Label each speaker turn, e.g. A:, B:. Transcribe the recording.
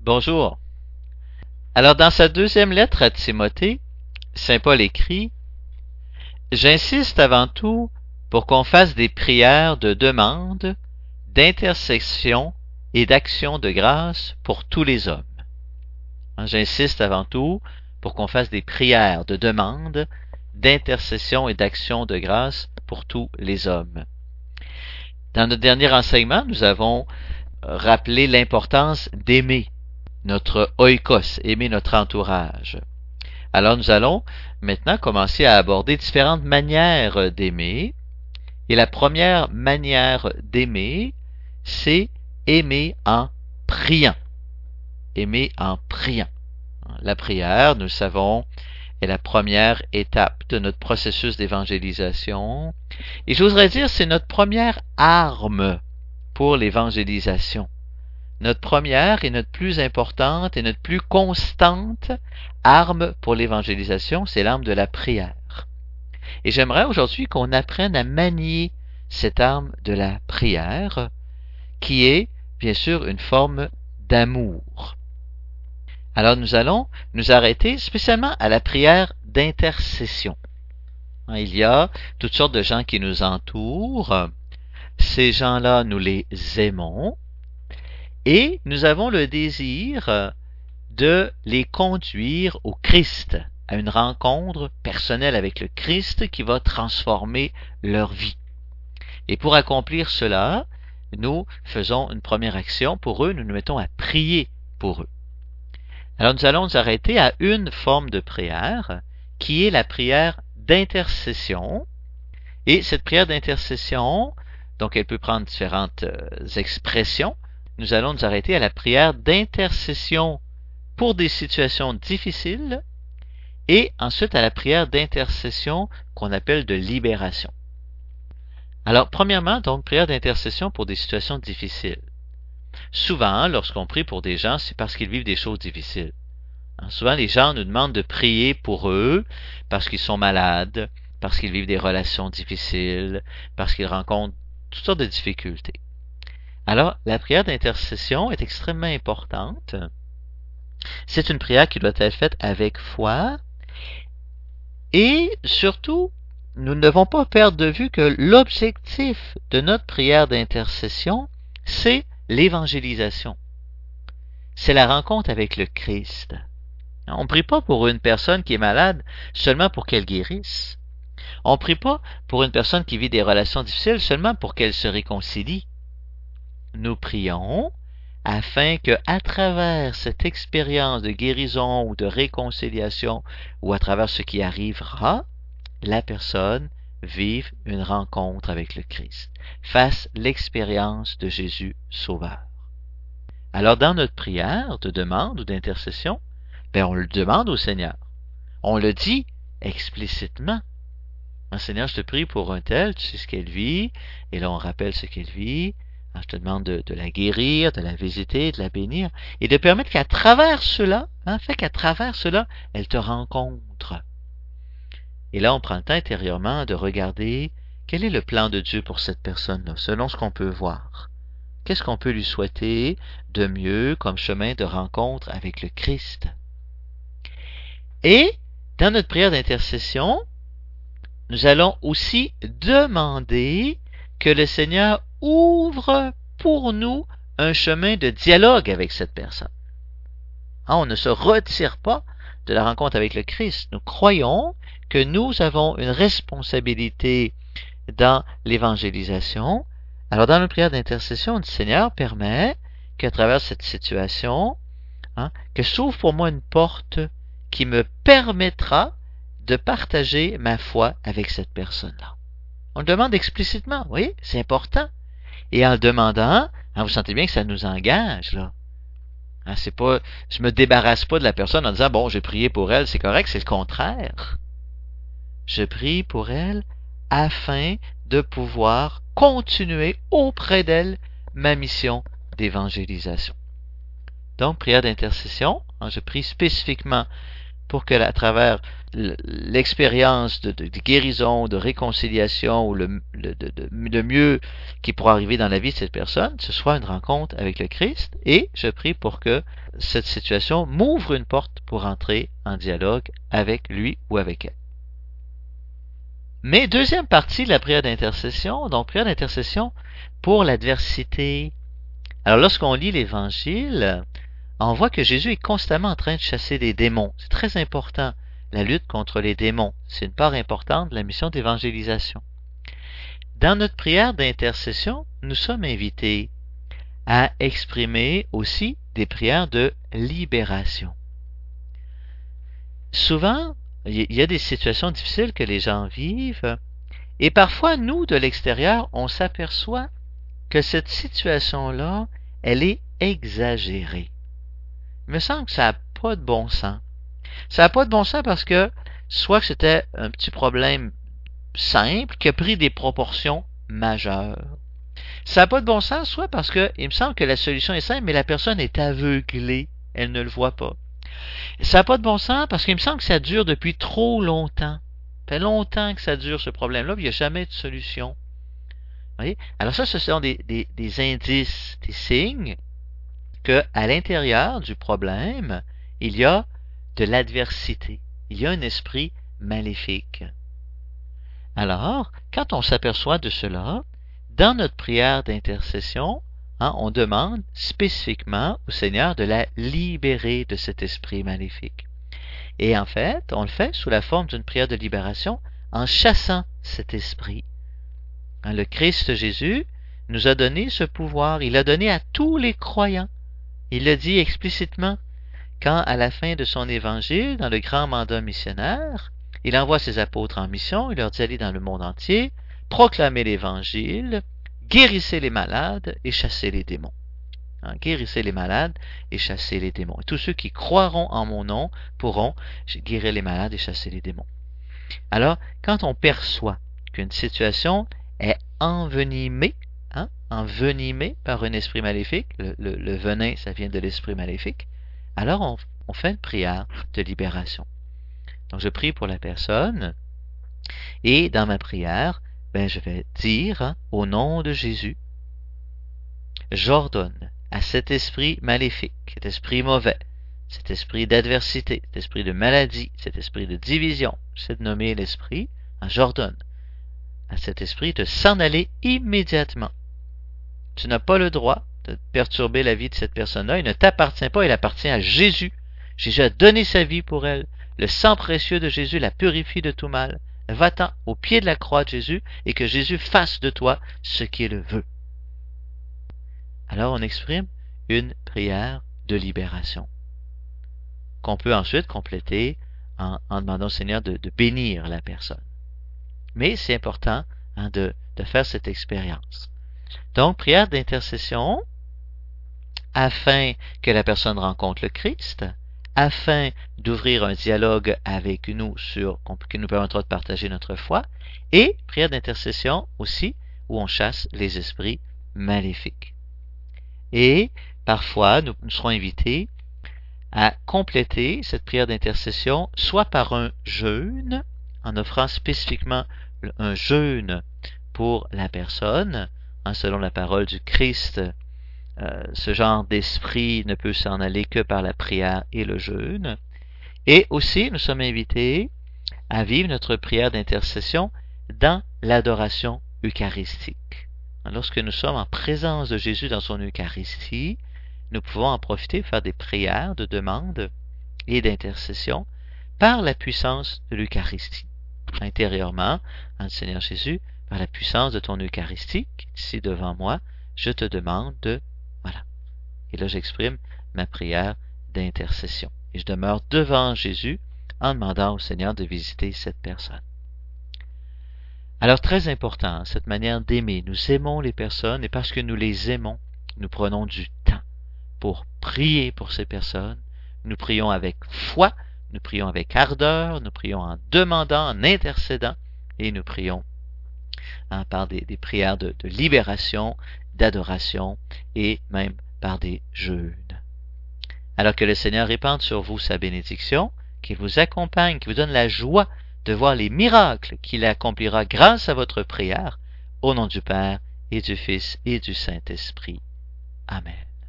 A: Bonjour. Alors, dans sa deuxième lettre à Timothée, saint Paul écrit « J'insiste avant tout pour qu'on fasse des prières de demande, d'intercession et d'action de grâce pour tous les hommes. » J'insiste avant tout pour qu'on fasse des prières de demande, d'intercession et d'action de grâce pour tous les hommes. Dans notre dernier enseignement, nous avons rappelé l'importance d'aimer notre oikos, aimer notre entourage. Alors nous allons maintenant commencer à aborder différentes manières d'aimer. Et la première manière d'aimer, c'est aimer en priant. Aimer en priant. La prière, nous le savons, est la première étape de notre processus d'évangélisation. Et j'oserais dire, c'est notre première arme pour l'évangélisation. Notre première et notre plus importante et notre plus constante arme pour l'évangélisation, c'est l'arme de la prière. Et j'aimerais aujourd'hui qu'on apprenne à manier cette arme de la prière, qui est, bien sûr, une forme d'amour. Alors nous allons nous arrêter spécialement à la prière d'intercession. Il y a toutes sortes de gens qui nous entourent. Ces gens-là, nous les aimons. Et nous avons le désir de les conduire au Christ, à une rencontre personnelle avec le Christ qui va transformer leur vie. Et pour accomplir cela, nous faisons une première action pour eux, nous nous mettons à prier pour eux. Alors nous allons nous arrêter à une forme de prière, qui est la prière d'intercession. Et cette prière d'intercession, donc elle peut prendre différentes expressions. Nous allons nous arrêter à la prière d'intercession pour des situations difficiles et ensuite à la prière d'intercession qu'on appelle de libération. Alors, premièrement, donc, prière d'intercession pour des situations difficiles. Souvent, lorsqu'on prie pour des gens, c'est parce qu'ils vivent des choses difficiles. Souvent, les gens nous demandent de prier pour eux parce qu'ils sont malades, parce qu'ils vivent des relations difficiles, parce qu'ils rencontrent toutes sortes de difficultés. Alors, la prière d'intercession est extrêmement importante. C'est une prière qui doit être faite avec foi. Et surtout, nous ne devons pas perdre de vue que l'objectif de notre prière d'intercession, c'est l'évangélisation. C'est la rencontre avec le Christ. On ne prie pas pour une personne qui est malade seulement pour qu'elle guérisse. On ne prie pas pour une personne qui vit des relations difficiles seulement pour qu'elle se réconcilie. Nous prions afin que, à travers cette expérience de guérison ou de réconciliation, ou à travers ce qui arrivera, la personne vive une rencontre avec le Christ, fasse l'expérience de Jésus Sauveur. Alors, dans notre prière de demande ou d'intercession, on le demande au Seigneur. On le dit explicitement. Seigneur, je te prie pour un tel, tu sais ce qu'elle vit, et là on rappelle ce qu'elle vit. Je te demande de la guérir, de la visiter, de la bénir, et de permettre qu'à travers cela, elle te rencontre. Et là, on prend le temps intérieurement de regarder quel est le plan de Dieu pour cette personne-là, selon ce qu'on peut voir. Qu'est-ce qu'on peut lui souhaiter de mieux comme chemin de rencontre avec le Christ? Et, dans notre prière d'intercession, nous allons aussi demander que le Seigneur ouvre pour nous un chemin de dialogue avec cette personne. On ne se retire pas de la rencontre avec le Christ. Nous croyons que nous avons une responsabilité dans l'évangélisation. Alors, dans notre prière d'intercession, le Seigneur permet qu'à travers cette situation, que s'ouvre pour moi une porte qui me permettra de partager ma foi avec cette personne-là. On le demande explicitement, oui, c'est important. Et en le demandant, vous sentez bien que ça nous engage, là. C'est pas, je me débarrasse pas de la personne en disant, bon, j'ai prié pour elle, c'est correct, c'est le contraire. Je prie pour elle afin de pouvoir continuer auprès d'elle ma mission d'évangélisation. Donc, prière d'intercession, je prie spécifiquement pour que, à travers l'expérience de guérison, de réconciliation, ou le mieux qui pourra arriver dans la vie de cette personne, ce soit une rencontre avec le Christ, et je prie pour que cette situation m'ouvre une porte pour entrer en dialogue avec lui ou avec elle. Mais deuxième partie de la prière d'intercession, donc prière d'intercession pour l'adversité. Alors lorsqu'on lit l'Évangile, on voit que Jésus est constamment en train de chasser des démons. C'est très important, la lutte contre les démons. C'est une part importante de la mission d'évangélisation. Dans notre prière d'intercession, nous sommes invités à exprimer aussi des prières de libération. Souvent, il y a des situations difficiles que les gens vivent, et parfois, nous, de l'extérieur, on s'aperçoit que cette situation-là, elle est exagérée. Il me semble que ça n'a pas de bon sens. Ça n'a pas de bon sens parce que, soit que c'était un petit problème simple qui a pris des proportions majeures. Ça n'a pas de bon sens, soit parce que il me semble que la solution est simple, mais la personne est aveuglée, elle ne le voit pas. Ça n'a pas de bon sens parce qu'il me semble que ça dure depuis trop longtemps. Ça fait longtemps que ça dure ce problème-là, puis il n'y a jamais de solution. Vous voyez? Alors ça, ce sont des indices, des signes qu'à l'intérieur du problème, il y a de l'adversité. Il y a un esprit maléfique. Alors, quand on s'aperçoit de cela, dans notre prière d'intercession, on demande spécifiquement au Seigneur de la libérer de cet esprit maléfique. Et en fait, on le fait sous la forme d'une prière de libération en chassant cet esprit. Le Christ Jésus nous a donné ce pouvoir. Il l'a donné à tous les croyants. Il le dit explicitement quand, à la fin de son évangile, dans le grand mandat missionnaire, il envoie ses apôtres en mission, il leur dit d'aller dans le monde entier, proclamer l'évangile, guérissez les malades et chassez les démons. Guérissez les malades et chassez les démons. Et tous ceux qui croiront en mon nom pourront guérir les malades et chasser les démons. Alors, quand on perçoit qu'une situation est envenimée, envenimée par un esprit maléfique, le venin, ça vient de l'esprit maléfique, alors on fait une prière de libération. Donc, je prie pour la personne, et dans ma prière, je vais dire, au nom de Jésus, j'ordonne à cet esprit maléfique, cet esprit mauvais, cet esprit d'adversité, cet esprit de maladie, cet esprit de division, j'essaie de nommer l'esprit, j'ordonne à cet esprit de s'en aller immédiatement. Tu n'as pas le droit de perturber la vie de cette personne-là, il ne t'appartient pas, il appartient à Jésus. Jésus a donné sa vie pour elle. Le sang précieux de Jésus la purifie de tout mal. Va-t'en au pied de la croix de Jésus et que Jésus fasse de toi ce qu'il veut. Alors on exprime une prière de libération qu'on peut ensuite compléter en demandant au Seigneur de bénir la personne. Mais c'est important de faire cette expérience. Donc, prière d'intercession afin que la personne rencontre le Christ, afin d'ouvrir un dialogue avec nous qui nous permettra de partager notre foi, et prière d'intercession aussi où on chasse les esprits maléfiques. Et parfois, nous serons invités à compléter cette prière d'intercession soit par un jeûne, en offrant spécifiquement un jeûne pour la personne, selon la parole du Christ, ce genre d'esprit ne peut s'en aller que par la prière et le jeûne. Et aussi, nous sommes invités à vivre notre prière d'intercession dans l'adoration eucharistique. Lorsque nous sommes en présence de Jésus dans son Eucharistie, nous pouvons en profiter, faire des prières de demande et d'intercession par la puissance de l'Eucharistie. Intérieurement, en Seigneur Jésus, par la puissance de ton Eucharistie, qui est ici devant moi, je te demande de... Voilà. Et là, j'exprime ma prière d'intercession. Et je demeure devant Jésus en demandant au Seigneur de visiter cette personne. Alors, très important, cette manière d'aimer. Nous aimons les personnes et parce que nous les aimons, nous prenons du temps pour prier pour ces personnes. Nous prions avec foi, nous prions avec ardeur, nous prions en demandant, en intercédant et nous prions par des prières de libération, d'adoration et même par des jeûnes. Alors que le Seigneur répande sur vous sa bénédiction, qu'il vous accompagne, qu'il vous donne la joie de voir les miracles qu'il accomplira grâce à votre prière, au nom du Père et du Fils et du Saint-Esprit. Amen.